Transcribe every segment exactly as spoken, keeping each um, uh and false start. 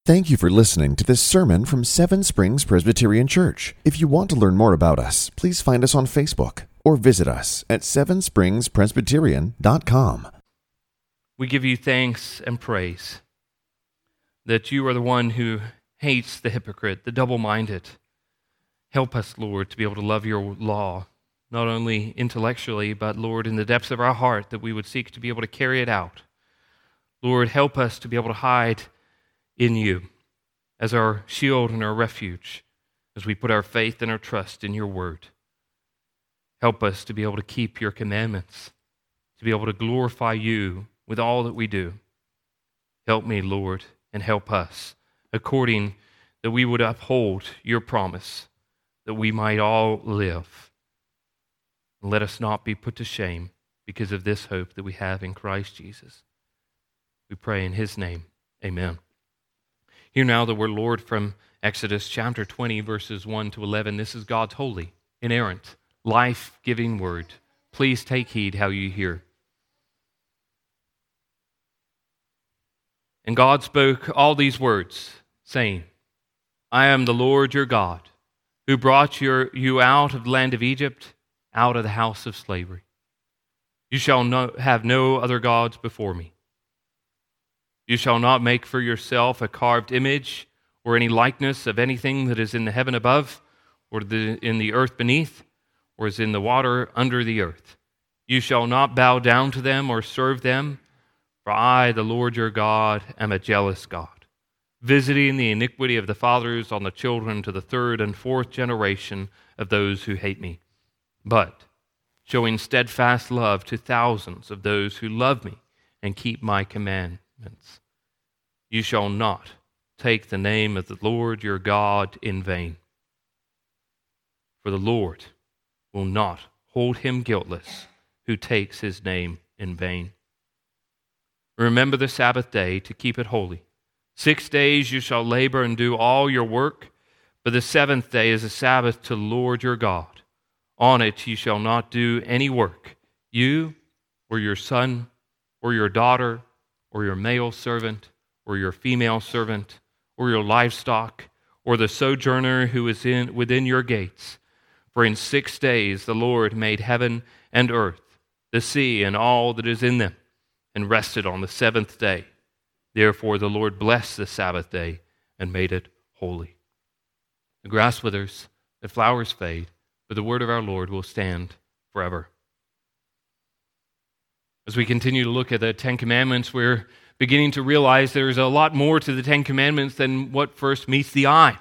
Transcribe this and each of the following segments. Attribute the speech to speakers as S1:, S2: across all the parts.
S1: Thank you for listening to this sermon from Seven Springs Presbyterian Church. If you want to learn more about us, please find us on Facebook or visit us at seven springs presbyterian dot com.
S2: We give you thanks and praise that you are the one who hates the hypocrite, the double-minded. Help us, Lord, to be able to love your law, not only intellectually, but, Lord, in the depths of our heart, that we would seek to be able to carry it out. Lord, help us to be able to hide in you as our shield and our refuge as we put our faith and our trust in your word. Help us to be able to keep your commandments, to be able to glorify you with all that we do. Help me, Lord, and help us, according that we would uphold your promise, that we might all live. And let us not be put to shame because of this hope that we have in Christ Jesus. We pray in his name. Amen. Hear now the word, Lord, from Exodus chapter twenty, verses one to eleven. This is God's holy, inerrant, life-giving word. Please take heed how you hear. And God spoke all these words, saying, I am the Lord your God, who brought your, you out of the land of Egypt, out of the house of slavery. You shall no, have no other gods before me. You shall not make for yourself a carved image or any likeness of anything that is in the heaven above, or the, in the earth beneath, or is in the water under the earth. You shall not bow down to them or serve them, for I, the Lord your God, am a jealous God, visiting the iniquity of the fathers on the children to the third and fourth generation of those who hate me, but showing steadfast love to thousands of those who love me and keep my commandments. You shall not take the name of the Lord your God in vain, for the Lord will not hold him guiltless who takes his name in vain. Remember the Sabbath day to keep it holy. Six days you shall labor and do all your work, but the seventh day is a Sabbath to the Lord your God. On it you shall not do any work, you or your son or your daughter or your male servant or your female servant or your livestock or the sojourner who is in within your gates. For in six days the Lord made heaven and earth, the sea and all that is in them, and rested on the seventh day. Therefore the Lord blessed the Sabbath day and made it holy. The grass withers, the flowers fade, but the word of our Lord will stand forever. As we continue to look at the Ten Commandments, we're beginning to realize there's a lot more to the Ten Commandments than what first meets the eye.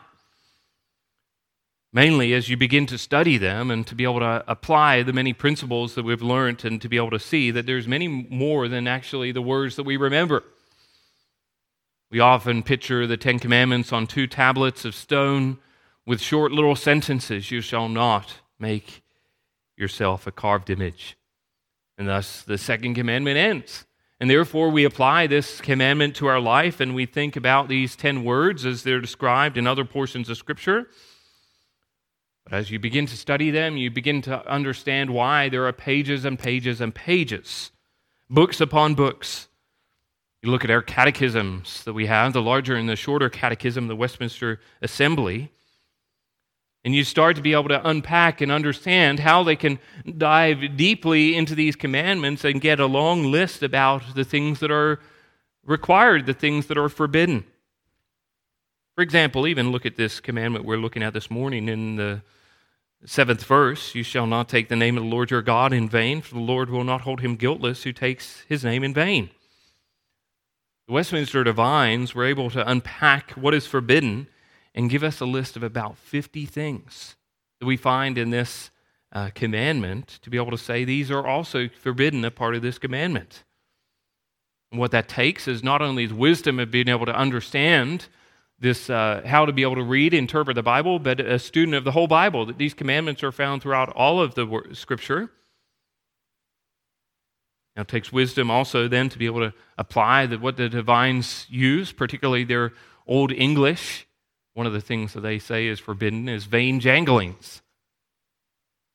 S2: Mainly as you begin to study them and to be able to apply the many principles that we've learned and to be able to see that there's many more than actually the words that we remember. We often picture the Ten Commandments on two tablets of stone with short little sentences. You shall not make yourself a carved image. And thus the second commandment ends. And therefore we apply this commandment to our life and we think about these ten words as they're described in other portions of Scripture. But as you begin to study them, you begin to understand why there are pages and pages and pages, books upon books. You look at our catechisms that we have, the larger and the shorter catechism, the Westminster Assembly, and you start to be able to unpack and understand how they can dive deeply into these commandments and get a long list about the things that are required, the things that are forbidden. For example, even look at this commandment we're looking at this morning in the seventh verse. You shall not take the name of the Lord your God in vain, for the Lord will not hold him guiltless who takes his name in vain. The Westminster Divines were able to unpack what is forbidden and give us a list of about fifty things that we find in this uh, commandment to be able to say these are also forbidden, a part of this commandment. And what that takes is not only the wisdom of being able to understand this, uh, how to be able to read, interpret the Bible, but a student of the whole Bible, that these commandments are found throughout all of the word, Scripture. Now, it takes wisdom also then to be able to apply the, what the divines use, particularly their Old English. One of the things that they say is forbidden is vain janglings.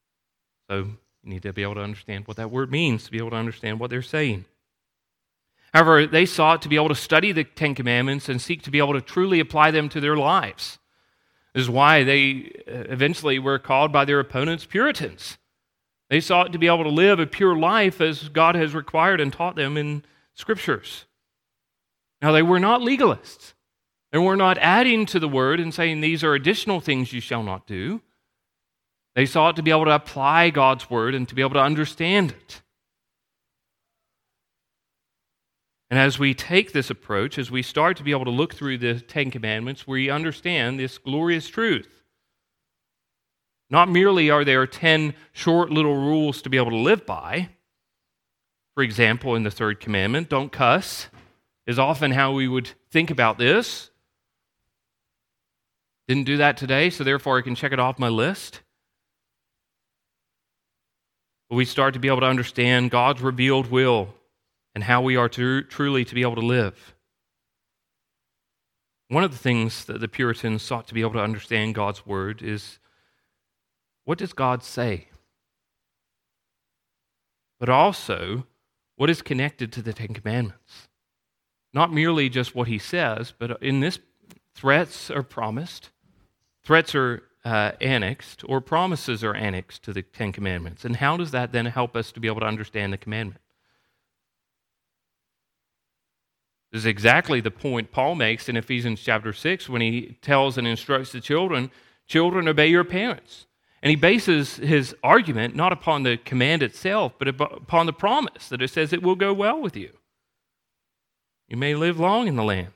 S2: So you need to be able to understand what that word means, to be able to understand what they're saying. However, they sought to be able to study the Ten Commandments and seek to be able to truly apply them to their lives. This is why they eventually were called by their opponents Puritans. They sought to be able to live a pure life as God has required and taught them in Scriptures. Now, they were not legalists. They were not adding to the Word and saying these are additional things you shall not do. They sought to be able to apply God's Word and to be able to understand it. And as we take this approach, as we start to be able to look through the Ten Commandments, we understand this glorious truth. Not merely are there ten short little rules to be able to live by. For example, in the third commandment, don't cuss, is often how we would think about this. Didn't do that today, so therefore I can check it off my list. But we start to be able to understand God's revealed will and how we are to, truly to be able to live. One of the things that the Puritans sought to be able to understand God's Word is, what does God say? But also, what is connected to the Ten Commandments? Not merely just what He says, but in this, threats are promised, threats are uh, annexed, or promises are annexed to the Ten Commandments. And how does that then help us to be able to understand the commandment? This is exactly the point Paul makes in Ephesians chapter six when he tells and instructs the children, children, obey your parents. And he bases his argument not upon the command itself, but upon the promise that it says it will go well with you. You may live long in the land.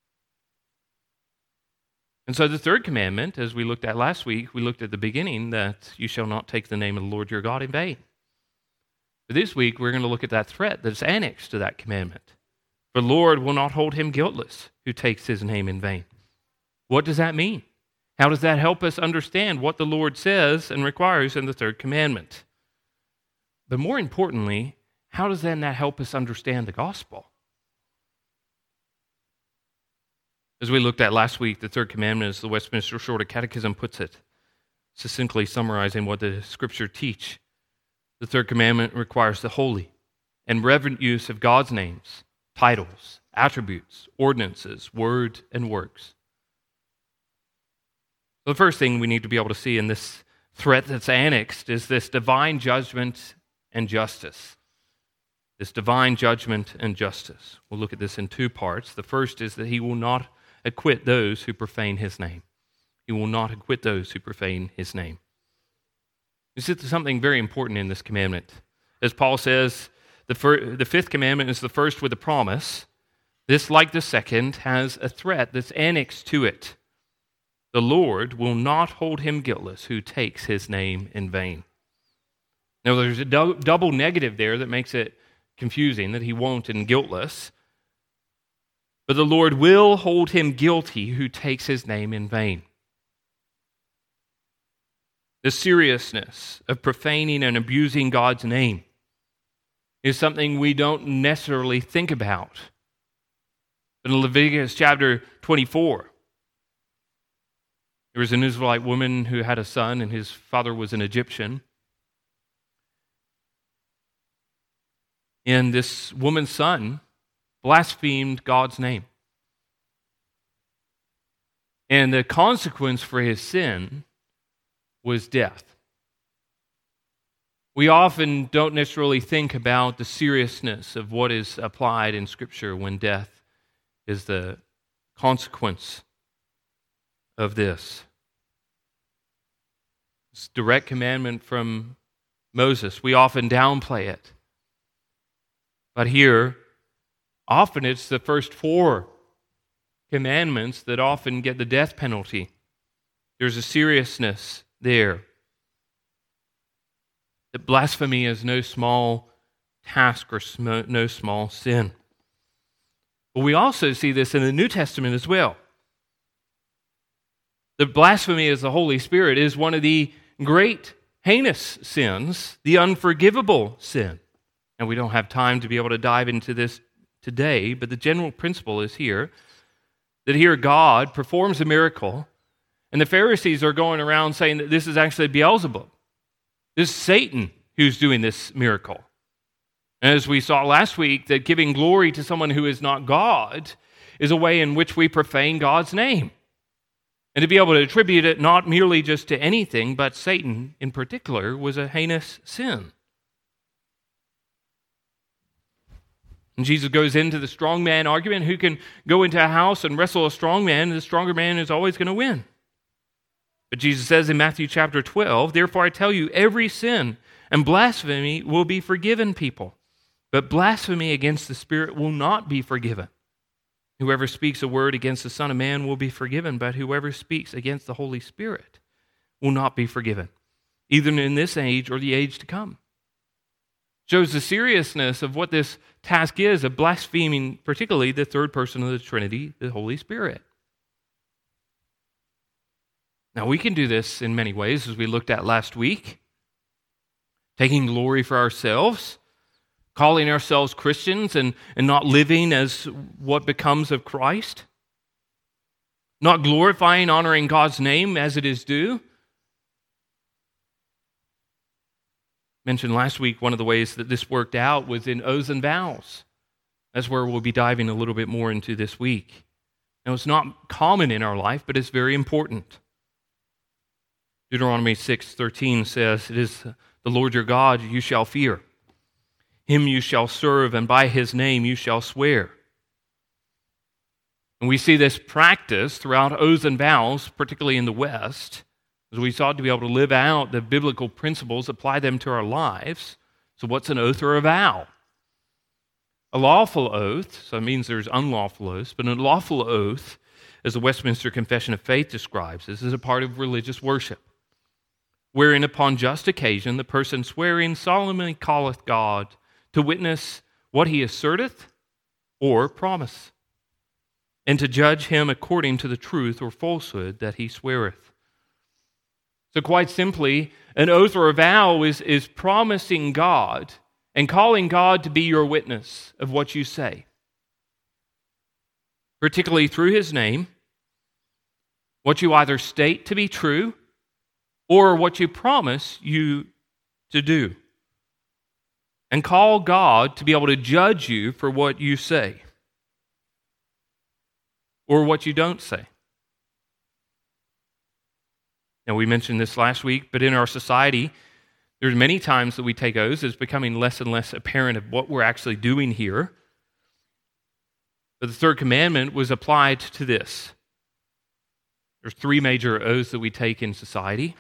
S2: And so the third commandment, as we looked at last week, we looked at the beginning that you shall not take the name of the Lord your God in vain. But this week we're going to look at that threat that's annexed to that commandment. For the Lord will not hold him guiltless who takes his name in vain. What does that mean? How does that help us understand what the Lord says and requires in the third commandment? But more importantly, how does then that help us understand the gospel? As we looked at last week, the third commandment, as the Westminster Shorter Catechism puts it, succinctly summarizing what the Scripture teach. The third commandment requires the holy and reverent use of God's names, titles, attributes, ordinances, word, and works. The first thing we need to be able to see in this threat that's annexed is this divine judgment and justice. This divine judgment and justice. We'll look at this in two parts. The first is that he will not acquit those who profane his name. He will not acquit those who profane his name. This is something very important in this commandment. As Paul says, the, fir- the fifth commandment is the first with a promise. This, like the second, has a threat that's annexed to it. The Lord will not hold him guiltless who takes his name in vain. Now, there's a do- double negative there that makes it confusing, that he won't and guiltless. But the Lord will hold him guilty who takes his name in vain. The seriousness of profaning and abusing God's name is something we don't necessarily think about. But in Leviticus chapter twenty-four, there was an Israelite woman who had a son, and his father was an Egyptian. And this woman's son blasphemed God's name. And the consequence for his sin was death. We often don't necessarily think about the seriousness of what is applied in Scripture when death is the consequence of this. This direct commandment from Moses, we often downplay it. But here, often it's the first four commandments that often get the death penalty. There's a seriousness there. That blasphemy is no small task or sm- no small sin. But we also see this in the New Testament as well. The blasphemy of the Holy Spirit is one of the great heinous sins, the unforgivable sin. And we don't have time to be able to dive into this today, but the general principle is here, that here God performs a miracle, and the Pharisees are going around saying that this is actually Beelzebub. This is Satan who's doing this miracle. As we saw last week, that giving glory to someone who is not God is a way in which we profane God's name. And to be able to attribute it not merely just to anything, but Satan in particular, was a heinous sin. And Jesus goes into the strong man argument. Who can go into a house and wrestle a strong man? The stronger man is always going to win. But Jesus says in Matthew chapter twelve, therefore I tell you, every sin and blasphemy will be forgiven people, but blasphemy against the Spirit will not be forgiven. Whoever speaks a word against the Son of Man will be forgiven, but whoever speaks against the Holy Spirit will not be forgiven, either in this age or the age to come. Shows the seriousness of what this task is of blaspheming, particularly the third person of the Trinity, the Holy Spirit. Now, we can do this in many ways, as we looked at last week. Taking glory for ourselves, calling ourselves Christians and, and not living as what becomes of Christ. Not glorifying, honoring God's name as it is due. Mentioned last week, one of the ways that this worked out was in oaths and vows. That's where we'll be diving a little bit more into this week. Now, it's not common in our life, but it's very important. Deuteronomy six thirteen says, it is the Lord your God you shall fear. Him you shall serve, and by his name you shall swear. And we see this practice throughout oaths and vows, particularly in the West, as we sought to be able to live out the biblical principles, apply them to our lives. So what's an oath or a vow? A lawful oath, so it means there's unlawful oaths, but a lawful oath, as the Westminster Confession of Faith describes this, is a part of religious worship, wherein upon just occasion the person swearing solemnly calleth God to witness what he asserteth or promise, and to judge him according to the truth or falsehood that he sweareth. So quite simply, an oath or a vow is, is promising God and calling God to be your witness of what you say, particularly through his name, what you either state to be true or what you promise you to do. And call God to be able to judge you for what you say or what you don't say. Now, we mentioned this last week, but in our society, there's many times that we take oaths. It's becoming less and less apparent of what we're actually doing here. But the third commandment was applied to this. There's three major oaths that we take in society.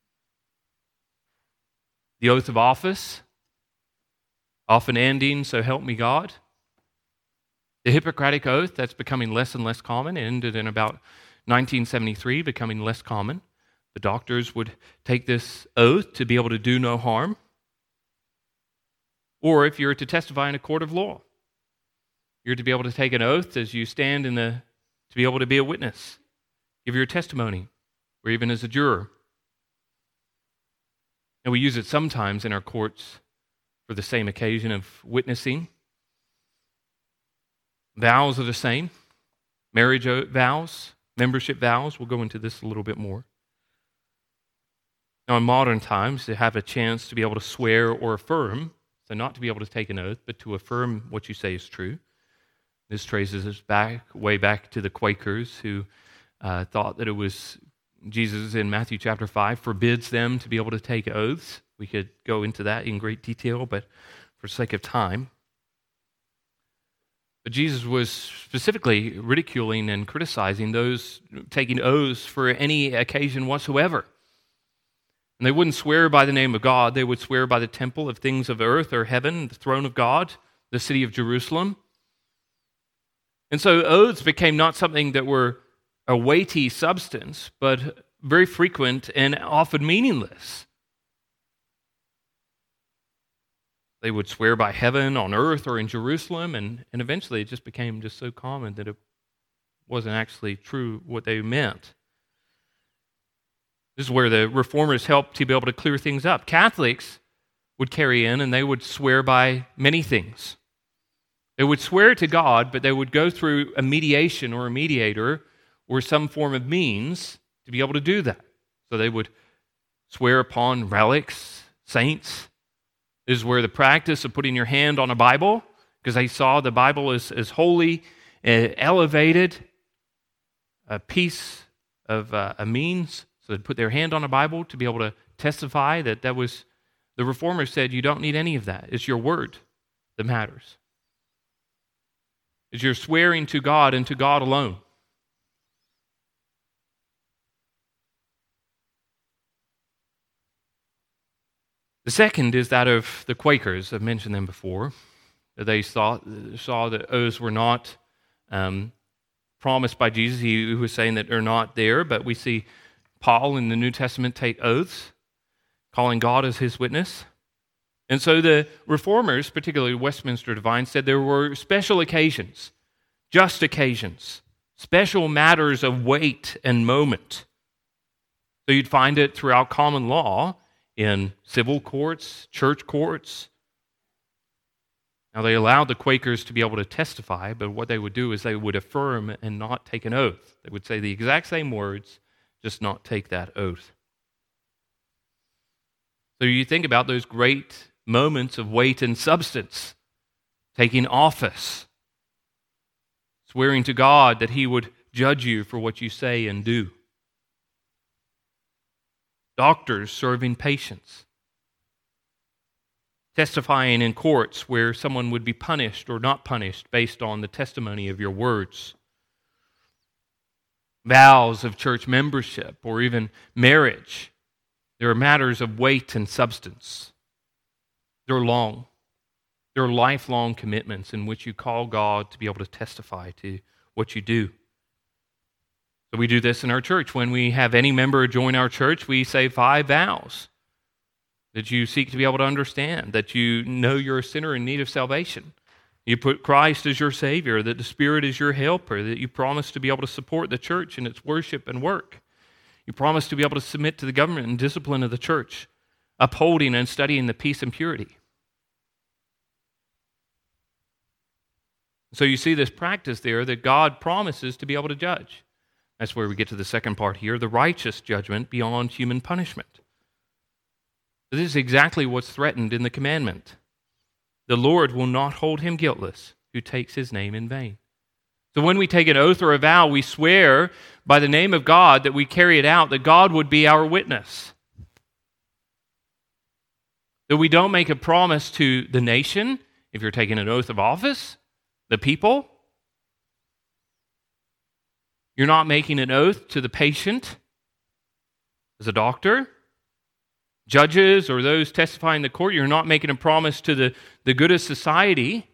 S2: The oath of office, often ending, so help me God. The Hippocratic Oath, that's becoming less and less common, ended in about nineteen seventy-three, becoming less common. The doctors would take this oath to be able to do no harm. Or if you're to testify in a court of law, you're to be able to take an oath as you stand in the, to be able to be a witness, give your testimony, or even as a juror. And we use it sometimes in our courts for the same occasion of witnessing. Vows are the same. Marriage vows, membership vows. We'll go into this a little bit more. Now, in modern times, to have a chance to be able to swear or affirm, so not to be able to take an oath, but to affirm what you say is true. This traces us back, way back to the Quakers who uh, thought that it was, Jesus in Matthew chapter five forbids them to be able to take oaths. We could go into that in great detail, but for sake of time. But Jesus was specifically ridiculing and criticizing those taking oaths for any occasion whatsoever. And they wouldn't swear by the name of God. They would swear by the temple of things of earth or heaven, the throne of God, the city of Jerusalem. And so oaths became not something that were a weighty substance, but very frequent and often meaningless. They would swear by heaven, on earth, or in Jerusalem, and, and eventually it just became just so common that it wasn't actually true what they meant. This is where the reformers helped to be able to clear things up. Catholics would carry in and they would swear by many things. They would swear to God, but they would go through a mediation or a mediator or some form of means to be able to do that. So they would swear upon relics, saints, This is where the practice of putting your hand on a Bible, because they saw the Bible as, as holy, uh, elevated, a piece of uh, a means. So they'd put their hand on a Bible to be able to testify that that was, the Reformers said, you don't need any of that. It's your word that matters. It's your swearing to God and to God alone. The second is that of the Quakers. I've mentioned them before. They saw, saw that oaths were not um, promised by Jesus. He was saying that they're not there, but we see Paul in the New Testament take oaths, calling God as his witness. And so the Reformers, particularly Westminster Divines, said there were special occasions, just occasions, special matters of weight and moment. So you'd find it throughout common law, in civil courts, church courts. Now, they allowed the Quakers to be able to testify, but what they would do is they would affirm and not take an oath. They would say the exact same words, just not take that oath. So you think about those great moments of weight and substance, taking office, swearing to God that he would judge you for what you say and do. Doctors serving patients, testifying in courts where someone would be punished or not punished based on the testimony of your words. Vows of church membership or even marriage. There are matters of weight and substance. They're long. They're lifelong commitments in which you call God to be able to testify to what you do. So we do this in our church. When we have any member join our church, we say five vows that you seek to be able to understand, that you know you're a sinner in need of salvation. You put Christ as your Savior, that the Spirit is your helper, that you promise to be able to support the church in its worship and work. You promise to be able to submit to the government and discipline of the church, upholding and studying the peace and purity. So you see this practice there that God promises to be able to judge. That's where we get to the second part here, the righteous judgment beyond human punishment. This is exactly what's threatened in the commandment. The Lord will not hold him guiltless who takes his name in vain. So when we take an oath or a vow, we swear by the name of God that we carry it out, that God would be our witness. That we don't make a promise to the nation, if you're taking an oath of office, the people. You're not making an oath to the patient as a doctor, judges, or those testifying in the court. You're not making a promise to the, the good of society.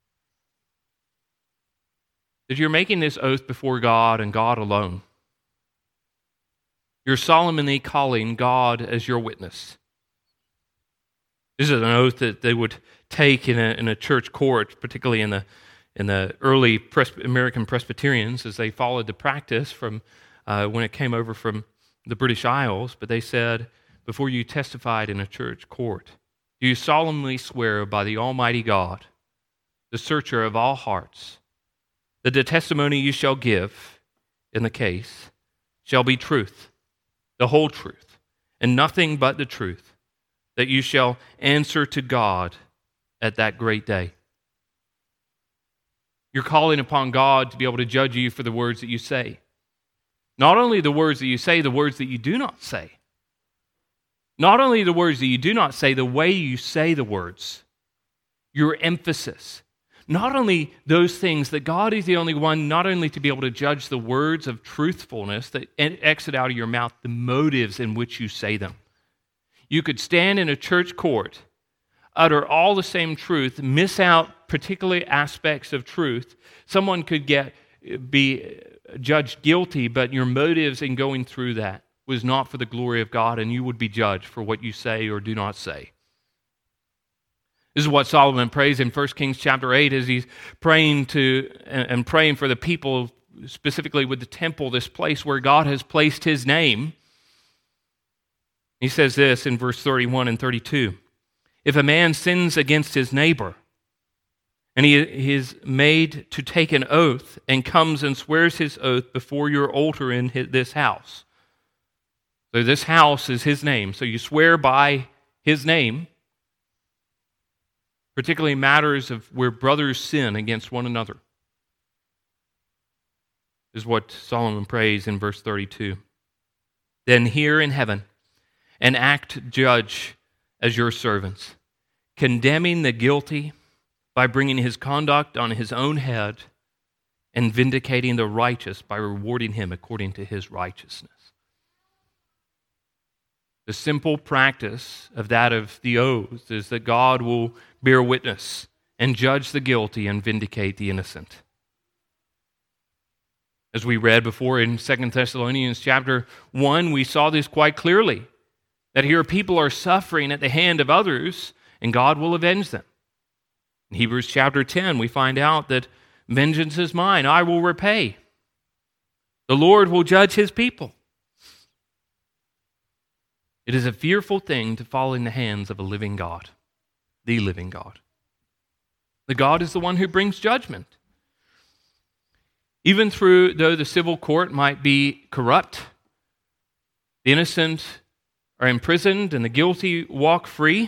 S2: That you're making this oath before God and God alone. You're solemnly calling God as your witness. This is an oath that they would take in a, in a church court, particularly in the in the early Pres- American Presbyterians, as they followed the practice from uh, when it came over from the British Isles. But they said, before you testified in a church court, do you solemnly swear by the Almighty God, the searcher of all hearts, that the testimony you shall give in the case shall be truth, the whole truth, and nothing but the truth, that you shall answer to God at that great day? You're calling upon God to be able to judge you for the words that you say. Not only the words that you say, the words that you do not say. Not only the words that you do not say, the way you say the words. Your emphasis. Not only those things, that God is the only one, not only to be able to judge the words of truthfulness that exit out of your mouth, the motives in which you say them. You could stand in a church court, utter all the same truth, miss out particular aspects of truth. Someone could get be judged guilty, but your motives in going through that was not for the glory of God, and you would be judged for what you say or do not say. This is what Solomon prays in First Kings chapter eight as he's praying to and praying for the people, specifically with the temple, this place where God has placed his name. He says this in verse thirty-one and thirty-two. If a man sins against his neighbor, and he is made to take an oath, and comes and swears his oath before your altar in his, this house. So this house is his name. So you swear by his name. particularly matters of where brothers sin against one another, is what Solomon prays in verse thirty-two. Then hear in heaven and act judge as your servants, condemning the guilty by bringing his conduct on his own head, and vindicating the righteous by rewarding him according to his righteousness. The simple practice of that of the oaths is that God will bear witness and judge the guilty and vindicate the innocent. As we read before in Second Thessalonians chapter one, we saw this quite clearly, that here people are suffering at the hand of others, and God will avenge them. In Hebrews chapter ten, we find out that vengeance is mine, I will repay. The Lord will judge his people. It is a fearful thing to fall in the hands of a living God, the living God. The God is the one who brings judgment. Even through, though the civil court might be corrupt, the innocent are imprisoned and the guilty walk free,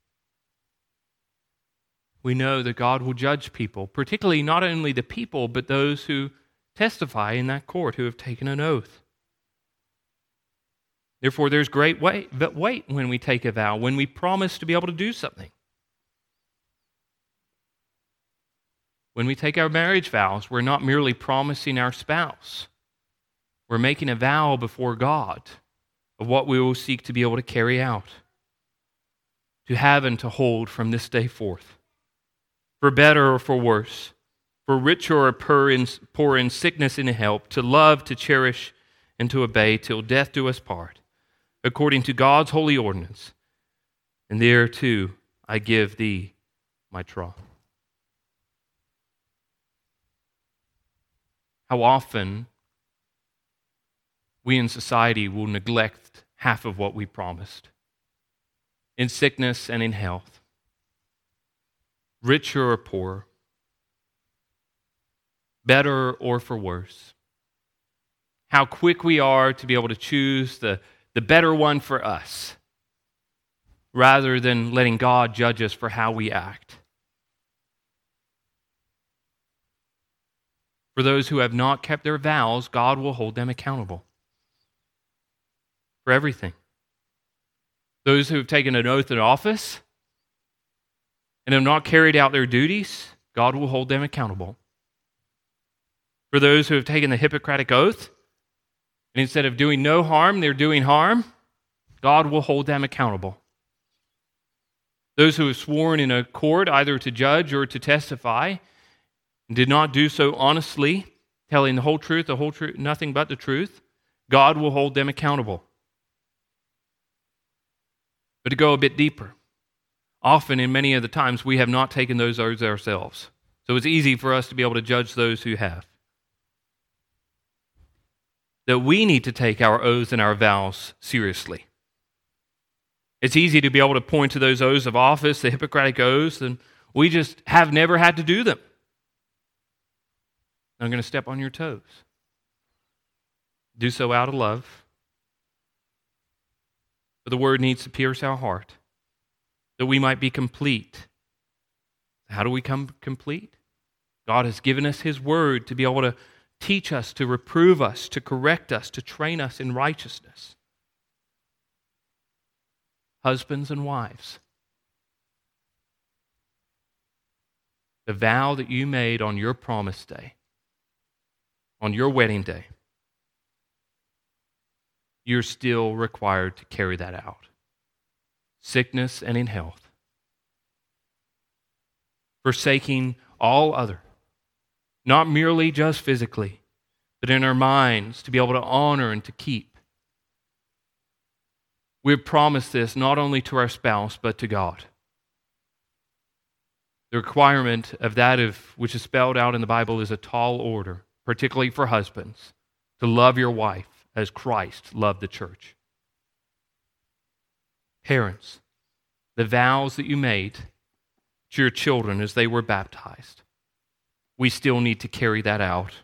S2: we know that God will judge people, particularly not only the people, but those who testify in that court, who have taken an oath. Therefore, there's great weight, weight when we take a vow, when we promise to be able to do something. When we take our marriage vows, we're not merely promising our spouse. We're making a vow before God of what we will seek to be able to carry out, to have and to hold from this day forth, for better or for worse, for richer or poor in, poor in sickness and in health, to love, to cherish, and to obey till death do us part, according to God's holy ordinance. And thereto I give thee my troth. How often we in society will neglect half of what we promised, in sickness and in health, richer or poorer, better or for worse. How quick we are to be able to choose the, the better one for us, rather than letting God judge us for how we act. For those who have not kept their vows, God will hold them accountable for everything. Those who have taken an oath in office and have not carried out their duties, God will hold them accountable. For those who have taken the Hippocratic oath, and instead of doing no harm, they're doing harm, God will hold them accountable. Those who have sworn in a court either to judge or to testify, and did not do so honestly, telling the whole truth, the whole truth, nothing but the truth, God will hold them accountable. But to go a bit deeper, often in many of the times we have not taken those oaths ourselves. So it's easy for us to be able to judge those who have. That we need to take our oaths and our vows seriously. It's easy to be able to point to those oaths of office, the Hippocratic oaths, and we just have never had to do them. I'm going to step on your toes. Do so out of love. But the word needs to pierce our heart, that we might be complete. How do we come complete? God has given us His word to be able to teach us, to reprove us, to correct us, to train us in righteousness. Husbands and wives, the vow that you made on your promise day, on your wedding day, you're still required to carry that out. Sickness and in health. Forsaking all other, not merely just physically, but in our minds to be able to honor and to keep. We've promised this not only to our spouse, but to God. The requirement of that of which is spelled out in the Bible is a tall order, particularly for husbands, to love your wife as Christ loved the church. Parents, the vows that you made to your children as they were baptized, we still need to carry that out.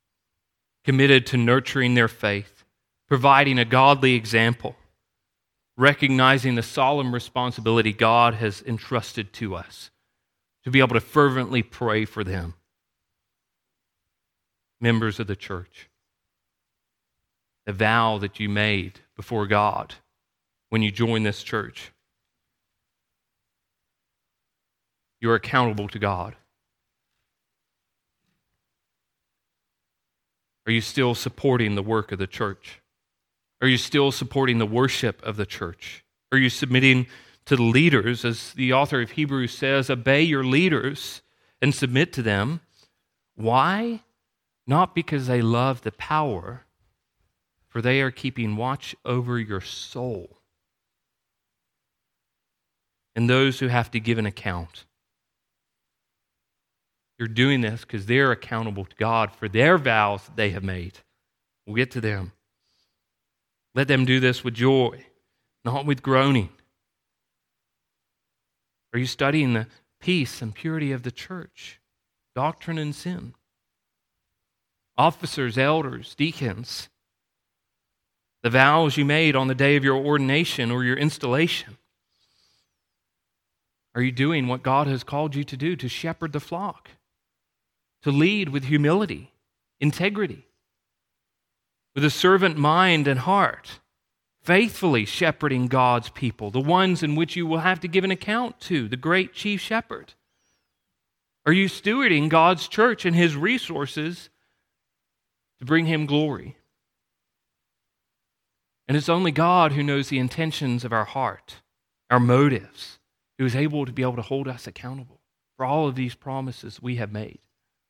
S2: Committed to nurturing their faith, providing a godly example, recognizing the solemn responsibility God has entrusted to us to be able to fervently pray for them. Members of the church, the vow that you made before God when you joined this church, you're accountable to God. Are you still supporting the work of the church? Are you still supporting the worship of the church? Are you submitting to the leaders? As the author of Hebrews says, obey your leaders and submit to them. Why? Not because they love the power, for they are keeping watch over your soul and those who have to give an account. You're doing this because they're accountable to God for their vows that they have made. We'll get to them. Let them do this with joy, not with groaning. Are you studying the peace and purity of the church, doctrine and sin? Officers, elders, deacons, the vows you made on the day of your ordination or your installation. Are you doing what God has called you to do, to shepherd the flock, to lead with humility, integrity, with a servant mind and heart, faithfully shepherding God's people, the ones in which you will have to give an account to, the great chief shepherd? Are you stewarding God's church and his resources to bring him glory? And it's only God who knows the intentions of our heart, our motives, who is able to be able to hold us accountable for all of these promises we have made.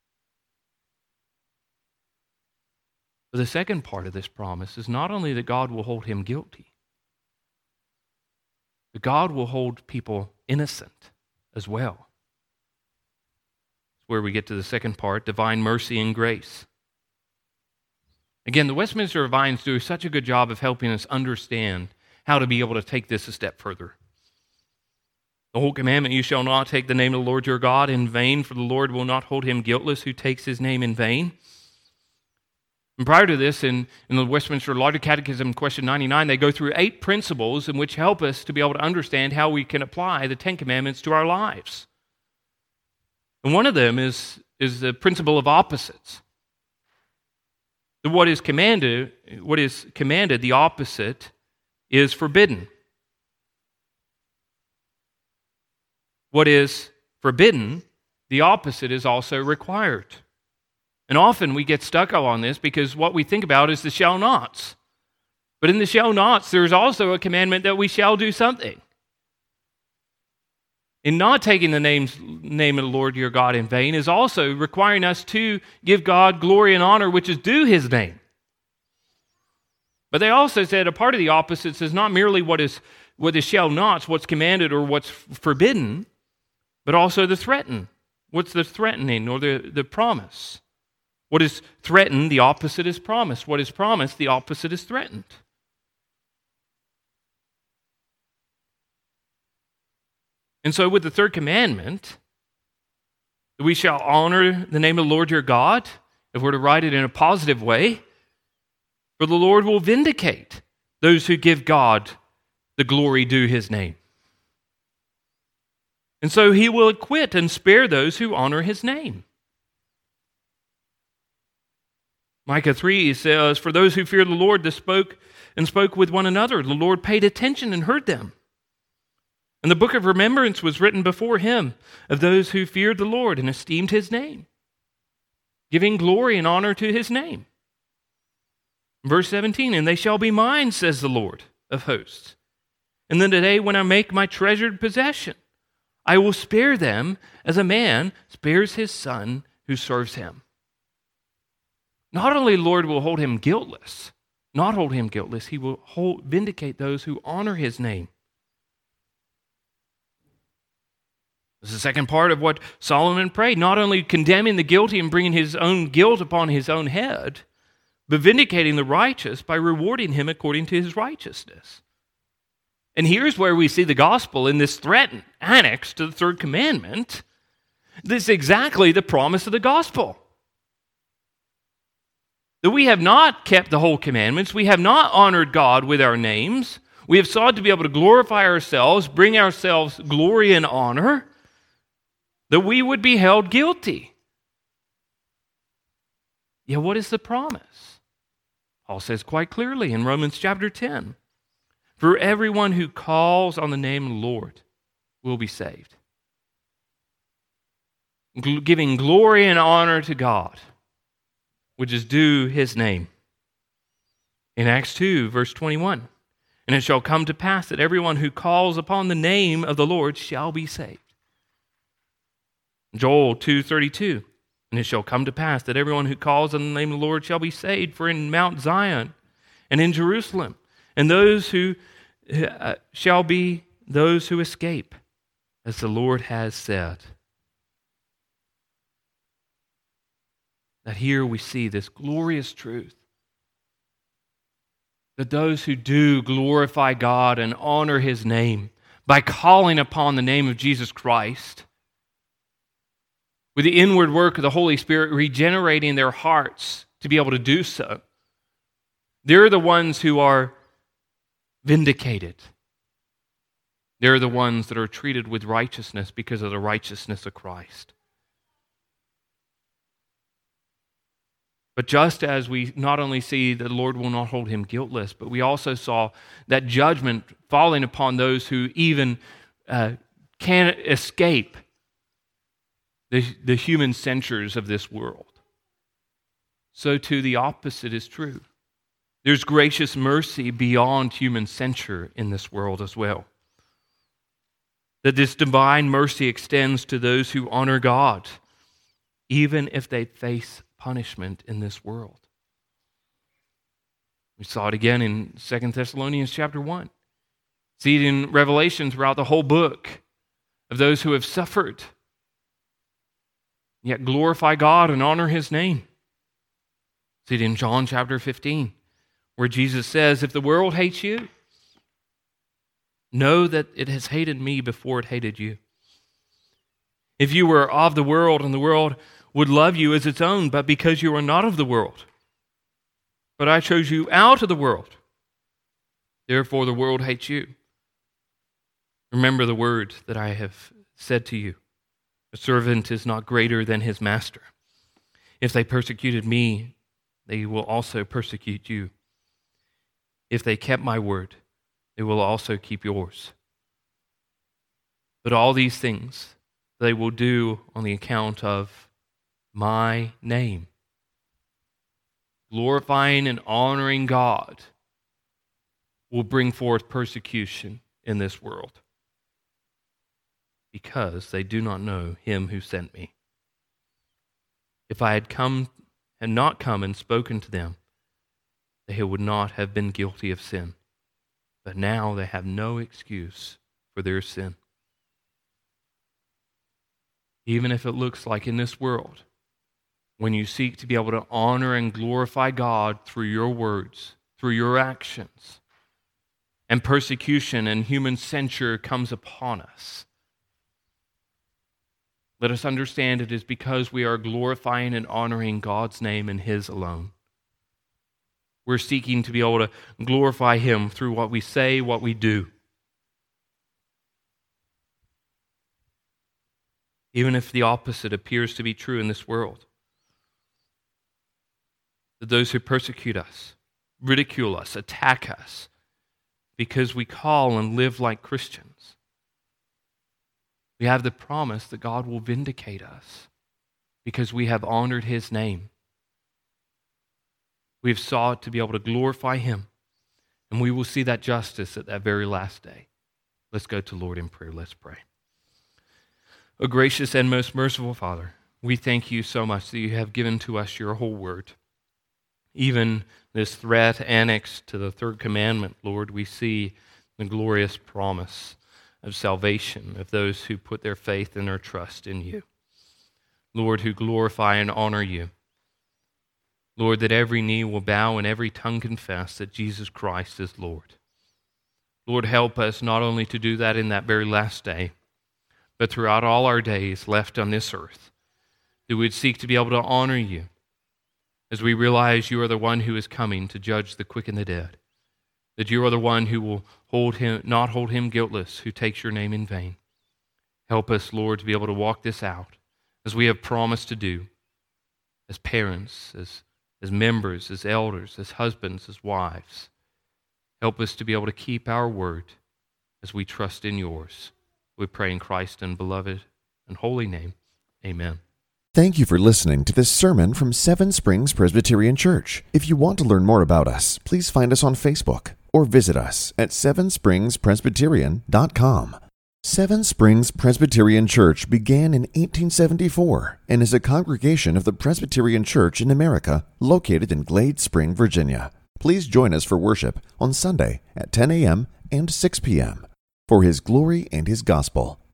S2: But the second part of this promise is not only that God will hold him guilty, but God will hold people innocent as well. That's where we get to the second part, divine mercy and grace. Again, the Westminster Divines do such a good job of helping us understand how to be able to take this a step further. The whole commandment, you shall not take the name of the Lord your God in vain, for the Lord will not hold him guiltless who takes his name in vain. And prior to this, in, in the Westminster Larger Catechism, question ninety-nine, they go through eight principles in which help us to be able to understand how we can apply the Ten Commandments to our lives. And one of them is, is the principle of opposites. So what is commanded, what is commanded, the opposite, is forbidden. What is forbidden, the opposite is also required. And often we get stuck on this because what we think about is the shall nots. But in the shall nots, there's also a commandment that we shall do something. In not taking the names, name of the Lord your God in vain is also requiring us to give God glory and honor, which is due his name. But they also said a part of the opposites is not merely what is what is shall nots, what's commanded or what's forbidden, but also the threaten. What's the threatening or the, the promise? What is threatened, the opposite is promised. What is promised, the opposite is threatened. And so with the third commandment, we shall honor the name of the Lord your God, if we're to write it in a positive way, for the Lord will vindicate those who give God the glory due his name. And so he will acquit and spare those who honor his name. Micah three says, for those who fear the Lord, they spoke and spoke with one another. The Lord paid attention and heard them. And the book of remembrance was written before him of those who feared the Lord and esteemed his name, giving glory and honor to his name. Verse seventeen, and they shall be mine, says the Lord of hosts. And then today when I make my treasured possession, I will spare them as a man spares his son who serves him. Not only the Lord will hold him guiltless, not hold him guiltless, he will hold, vindicate those who honor his name. This is the second part of what Solomon prayed, not only condemning the guilty and bringing his own guilt upon his own head, but vindicating the righteous by rewarding him according to his righteousness. And here's where we see the gospel in this threat annex to the third commandment. This is exactly the promise of the gospel. That we have not kept the whole commandments, we have not honored God with our names, We have sought to be able to glorify ourselves, bring ourselves glory and honor, that we would be held guilty. Yet what is the promise? Paul says quite clearly in Romans chapter ten, for everyone who calls on the name of the Lord will be saved. G- giving glory and honor to God, which is due his name. In Acts two, verse twenty-one, and it shall come to pass that everyone who calls upon the name of the Lord shall be saved. Joel two thirty-two, and it shall come to pass that everyone who calls on the name of the Lord shall be saved, for in Mount Zion and in Jerusalem, and those who uh, shall be those who escape, as the Lord has said. That here we see this glorious truth, that those who do glorify God and honor his name by calling upon the name of Jesus Christ, with the inward work of the Holy Spirit regenerating their hearts to be able to do so, they're the ones who are vindicated. They're the ones that are treated with righteousness because of the righteousness of Christ. But just as we not only see that the Lord will not hold him guiltless, but we also saw that judgment falling upon those who even uh, can't escape the, the human censures of this world. So too the opposite is true. There's gracious mercy beyond human censure in this world as well. That this divine mercy extends to those who honor God, even if they face punishment in this world. We saw it again in Second Thessalonians chapter one. See it in Revelation throughout the whole book of those who have suffered, yet glorify God and honor his name. See it in John chapter fifteen, where Jesus says, if the world hates you, know that it has hated me before it hated you. If you were of the world and the world would love you as its own, but because you are not of the world, but I chose you out of the world, therefore the world hates you. Remember the word that I have said to you. A servant is not greater than his master. If they persecuted me, they will also persecute you. If they kept my word, they will also keep yours. But all these things they will do on the account of my name. Glorifying and honoring God will bring forth persecution in this world because they do not know him who sent me. If I had come and not come and spoken to them, they would not have been guilty of sin. But now they have no excuse for their sin. Even if it looks like in this world, when you seek to be able to honor and glorify God through your words, through your actions, and persecution and human censure comes upon us, let us understand it is because we are glorifying and honoring God's name and his alone. We're seeking to be able to glorify him through what we say, what we do. Even if the opposite appears to be true in this world. That those who persecute us, ridicule us, attack us, because we call and live like Christians, we have the promise that God will vindicate us because we have honored his name. We have sought to be able to glorify him, and we will see that justice at that very last day. Let's go to Lord in prayer. Let's pray. O gracious and most merciful Father, we thank you so much that you have given to us your whole word. Even this threat annexed to the third commandment, Lord, we see the glorious promise of salvation of those who put their faith and their trust in you. Lord, who glorify and honor you. Lord, that every knee will bow and every tongue confess that Jesus Christ is Lord. Lord, help us not only to do that in that very last day, but throughout all our days left on this earth, that we would seek to be able to honor you as we realize you are the one who is coming to judge the quick and the dead. that you are the one who will hold him, not hold him guiltless, who takes your name in vain. Help us, Lord, to be able to walk this out as we have promised to do, as parents, as, as members, as elders, as husbands, as wives. Help us to be able to keep our word as we trust in yours. We pray in Christ's and beloved and holy name. Amen.
S1: Thank you for listening to this sermon from Seven Springs Presbyterian Church. If you want to learn more about us, please find us on Facebook or visit us at seven springs presbyterian dot com. Seven Springs Presbyterian Church began in eighteen seventy-four and is a congregation of the Presbyterian Church in America located in Glade Spring, Virginia. Please join us for worship on Sunday at ten a.m. and six p.m. For His glory and His gospel.